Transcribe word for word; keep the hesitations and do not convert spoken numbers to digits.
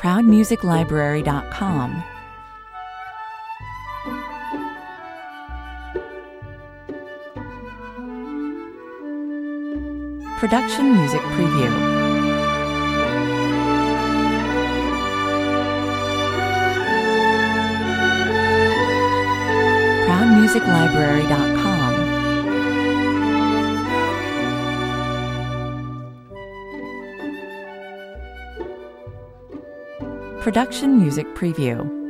proud music library dot com. Production Music Preview. proud music library dot com. Production Music Preview.